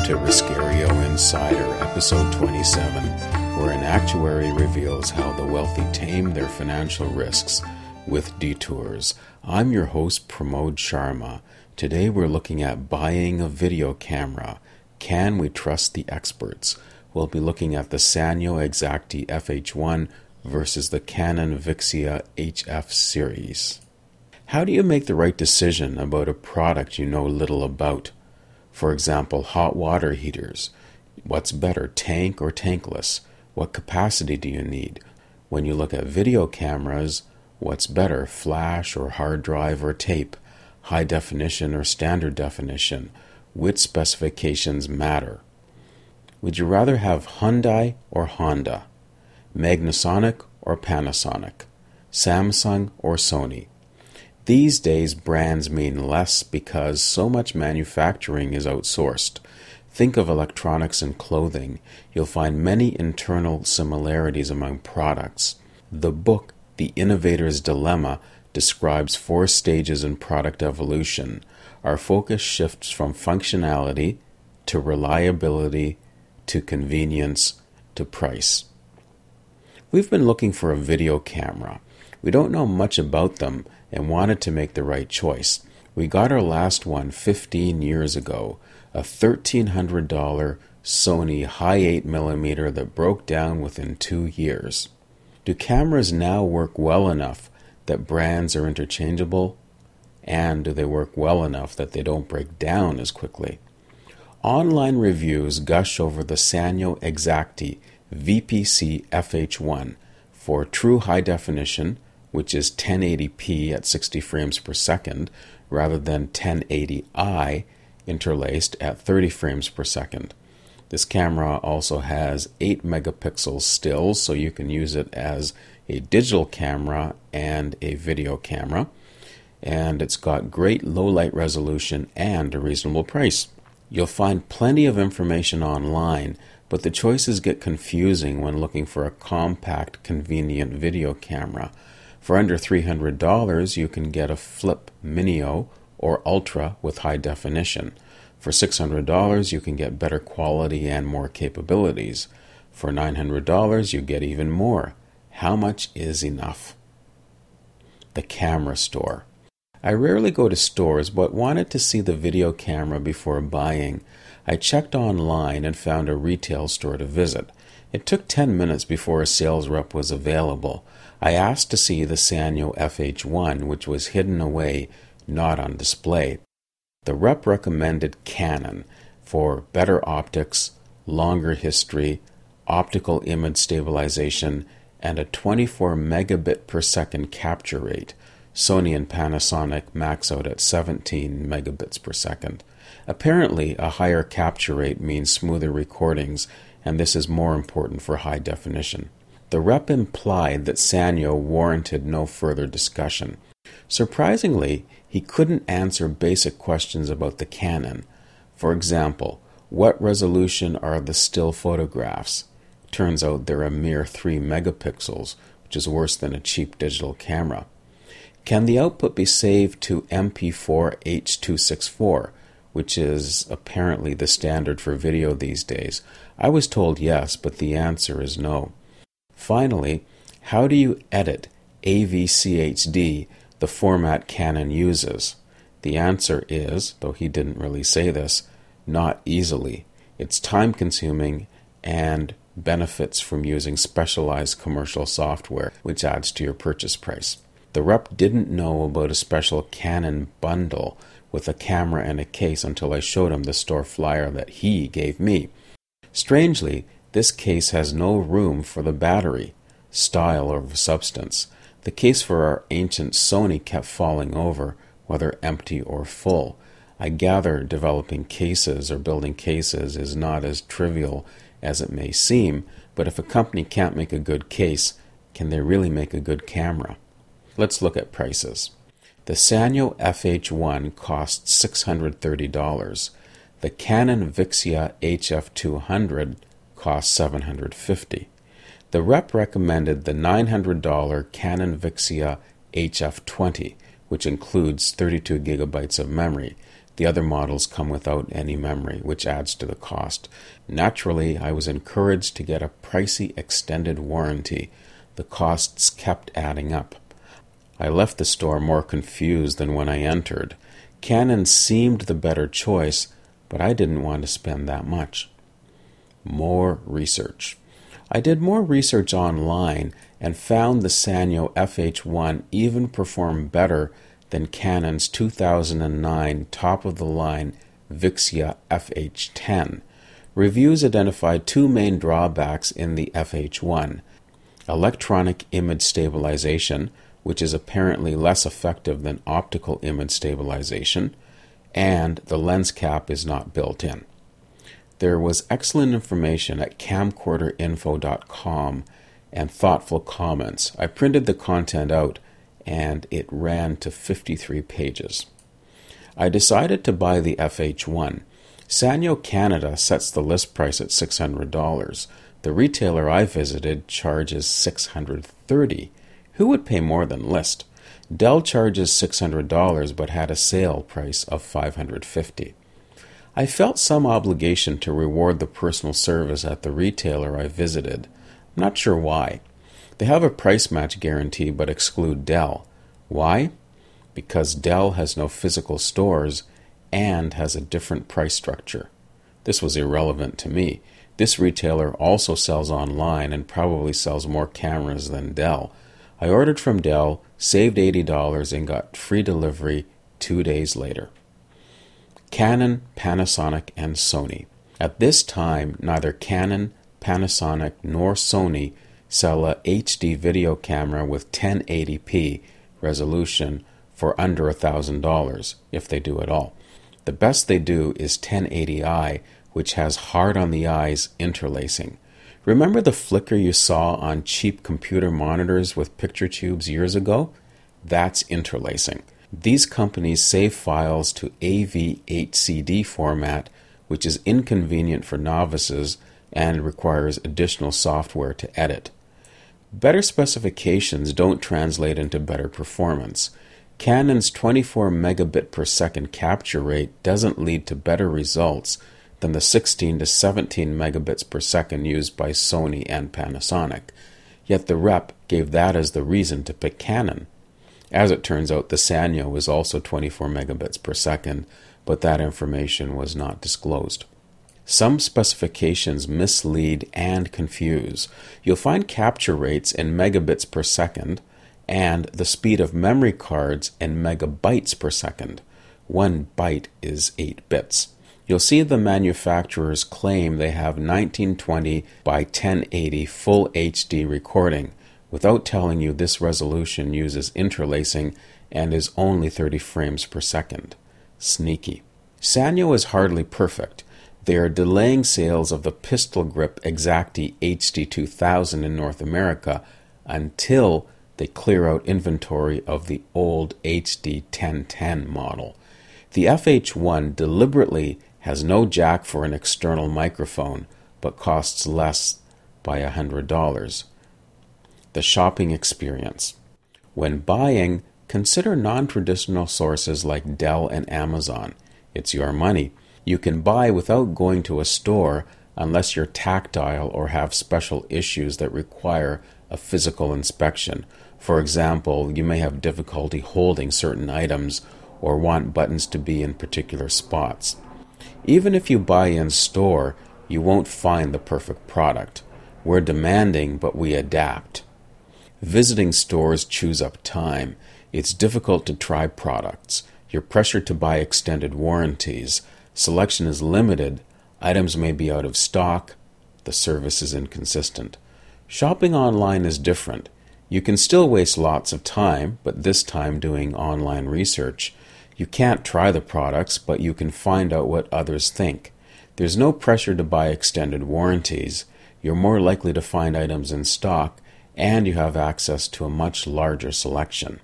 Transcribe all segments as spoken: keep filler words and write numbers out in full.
Welcome to Riscario Insider, episode twenty-seven, where an actuary reveals how the wealthy tame their financial risks with detours. I'm your host, Pramod Sharma. Today we're looking at buying a video camera. Can we trust the experts? We'll be looking at the Sanyo Exacti F H one versus the Canon Vixia H F series. How do you make the right decision about a product you know little about? For example, hot water heaters. What's better, tank or tankless? What capacity do you need? When you look at video cameras, what's better, flash or hard drive or tape? High definition or standard definition? Which specifications matter? Would you rather have Hyundai or Honda? Magnasonic or Panasonic? Samsung or Sony? These days, brands mean less because so much manufacturing is outsourced. Think of electronics and clothing. You'll find many internal similarities among products. The book, The Innovator's Dilemma, describes four stages in product evolution. Our focus shifts from functionality to reliability to convenience to price. We've been looking for a video camera. We don't know much about them and wanted to make the right choice. We got our last one fifteen years ago, a thirteen hundred dollars Sony high eight millimeter that broke down within two years. Do cameras now work well enough that brands are interchangeable? And do they work well enough that they don't break down as quickly? Online reviews gush over the Sanyo Exacti V P C F H one for true high definition, which is ten eighty p at sixty frames per second, rather than ten eighty i interlaced at thirty frames per second. This camera also has eight megapixels stills, so you can use it as a digital camera and a video camera. And it's got great low light resolution and a reasonable price. You'll find plenty of information online, but the choices get confusing when looking for a compact, convenient video camera. For under three hundred dollars, you can get a Flip Minio or Ultra with high definition. For six hundred dollars, you can get better quality and more capabilities. For nine hundred dollars, you get even more. How much is enough? The camera store. I rarely go to stores, but wanted to see the video camera before buying. I checked online and found a retail store to visit. It took ten minutes before a sales rep was available. I asked to see the Sanyo F H one, which was hidden away, not on display. The rep recommended Canon for better optics, longer history, optical image stabilization, and a twenty-four megabit per second capture rate. Sony and Panasonic max out at seventeen megabits per second. Apparently, a higher capture rate means smoother recordings, and this is more important for high definition. The rep implied that Sanyo warranted no further discussion. Surprisingly, he couldn't answer basic questions about the Canon. For example, what resolution are the still photographs? Turns out they're a mere three megapixels, which is worse than a cheap digital camera. Can the output be saved to M P four H two sixty-four, which is apparently the standard for video these days? I was told yes, but the answer is no. Finally, how do you edit A V C H D, the format Canon uses? The answer is, though he didn't really say this, not easily. It's time-consuming and benefits from using specialized commercial software, which adds to your purchase price. The rep didn't know about a special Canon bundle with a camera and a case until I showed him the store flyer that he gave me. Strangely, this case has no room for the battery, style over substance. The case for our ancient Sony kept falling over, whether empty or full. I gather developing cases or building cases is not as trivial as it may seem, but if a company can't make a good case, can they really make a good camera? Let's look at prices. The Sanyo F H one costs six hundred thirty dollars. The Canon Vixia H F two hundred costs seven hundred fifty dollars. The rep recommended the nine hundred dollars Canon Vixia H F twenty, which includes thirty-two gigabytes of memory. The other models come without any memory, which adds to the cost. Naturally, I was encouraged to get a pricey extended warranty. The costs kept adding up. I left the store more confused than when I entered. Canon seemed the better choice, but I didn't want to spend that much. More research. I did more research online and found the Sanyo F H one even performed better than Canon's two thousand nine top-of-the-line Vixia F H ten. Reviews identified two main drawbacks in the F H one. Electronic image stabilization, which is apparently less effective than optical image stabilization, and the lens cap is not built in. There was excellent information at camcorder info dot com and thoughtful comments. I printed the content out, and it ran to fifty-three pages. I decided to buy the F H one. Sanyo Canada sets the list price at six hundred dollars. The retailer I visited charges six hundred thirty dollars. Who would pay more than list? Dell charges six hundred dollars but had a sale price of five hundred fifty dollars. I felt some obligation to reward the personal service at the retailer I visited. I'm not sure why. They have a price match guarantee but exclude Dell. Why? Because Dell has no physical stores and has a different price structure. This was irrelevant to me. This retailer also sells online and probably sells more cameras than Dell. I ordered from Dell, saved eighty dollars, and got free delivery two days later. Canon, Panasonic, and Sony. At this time, neither Canon, Panasonic, nor Sony sell a H D video camera with ten eighty p resolution for under one thousand dollars, if they do at all. The best they do is ten eighty i, which has hard-on-the-eyes interlacing. Remember the flicker you saw on cheap computer monitors with picture tubes years ago? That's interlacing. These companies save files to A V H C D format, which is inconvenient for novices and requires additional software to edit. Better specifications don't translate into better performance. Canon's twenty-four megabit per second capture rate doesn't lead to better results than the sixteen to seventeen megabits per second used by Sony and Panasonic. Yet the rep gave that as the reason to pick Canon. As it turns out, the Sanyo was also twenty-four megabits per second, but that information was not disclosed. Some specifications mislead and confuse. You'll find capture rates in megabits per second and the speed of memory cards in megabytes per second. One byte is eight bits. You'll see the manufacturers claim they have nineteen twenty by ten eighty full H D recording, without telling you this resolution uses interlacing and is only thirty frames per second. Sneaky. Sanyo is hardly perfect. They are delaying sales of the pistol grip Exacti H D two thousand in North America until they clear out inventory of the old H D ten ten model. The F H one deliberately has no jack for an external microphone, but costs less by one hundred dollars. The shopping experience. When buying, consider non-traditional sources like Dell and Amazon. It's your money. You can buy without going to a store unless you're tactile or have special issues that require a physical inspection. For example, you may have difficulty holding certain items or want buttons to be in particular spots. Even if you buy in store, you won't find the perfect product. We're demanding, but we adapt. Visiting stores chews up time. It's difficult to try products. You're pressured to buy extended warranties. Selection is limited. Items may be out of stock. The service is inconsistent. Shopping online is different. You can still waste lots of time, but this time doing online research. You can't try the products, but you can find out what others think. There's no pressure to buy extended warranties. You're more likely to find items in stock, and you have access to a much larger selection.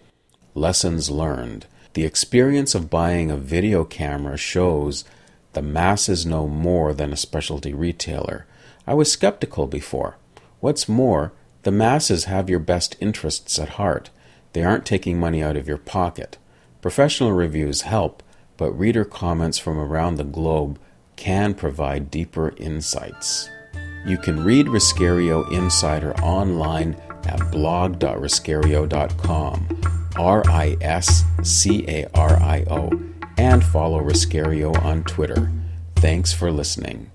Lessons learned. The experience of buying a video camera shows the masses know more than a specialty retailer. I was skeptical before. What's more, the masses have your best interests at heart. They aren't taking money out of your pocket. Professional reviews help, but reader comments from around the globe can provide deeper insights. You can read Riscario Insider online at blog dot riscario dot com, R I S C A R I O, and follow Riscario on Twitter. Thanks for listening.